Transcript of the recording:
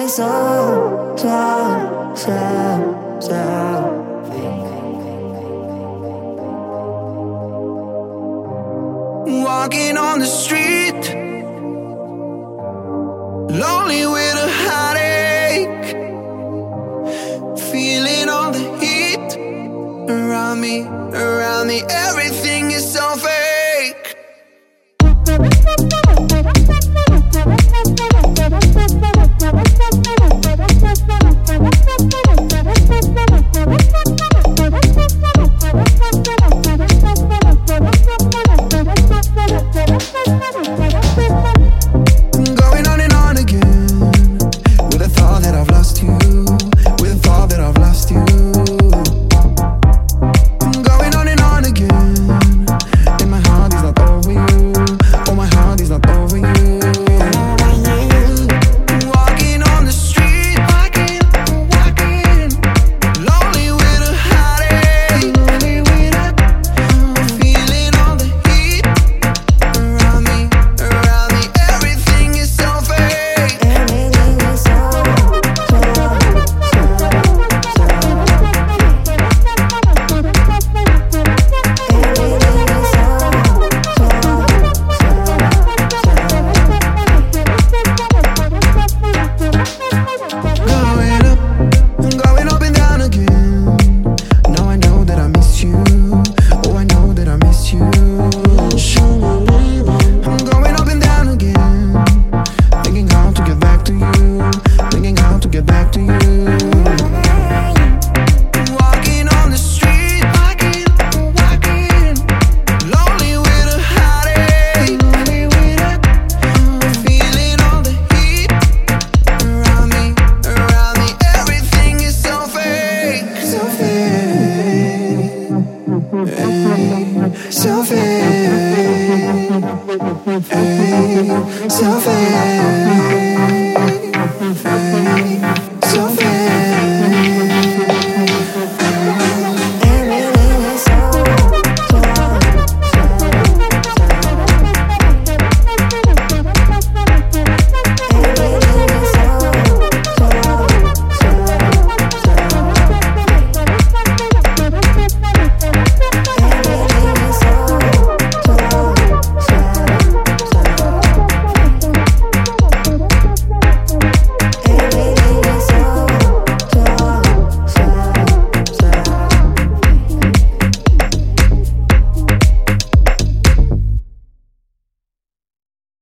Walking on the street, lonely with a heartache, feeling all the heat around me, everything is so fake. Going on and on again, with the thought that I've lost you, with the thought that I've lost you. Going on and on again, and my heart is not over you, oh my heart is not over you. Walking on the street, walking, lonely with a heartache, feeling all the heat around me, everything is so fake. Going up and down again. Now I know that I miss you. Oh, I know that I miss you. I'm going up and down again, thinking how to get back to you, thinking how to get back to you. Walking on the street, lonely with a heartache, feeling all the heat around me, everything is so fake, so fake, so fake, so fake.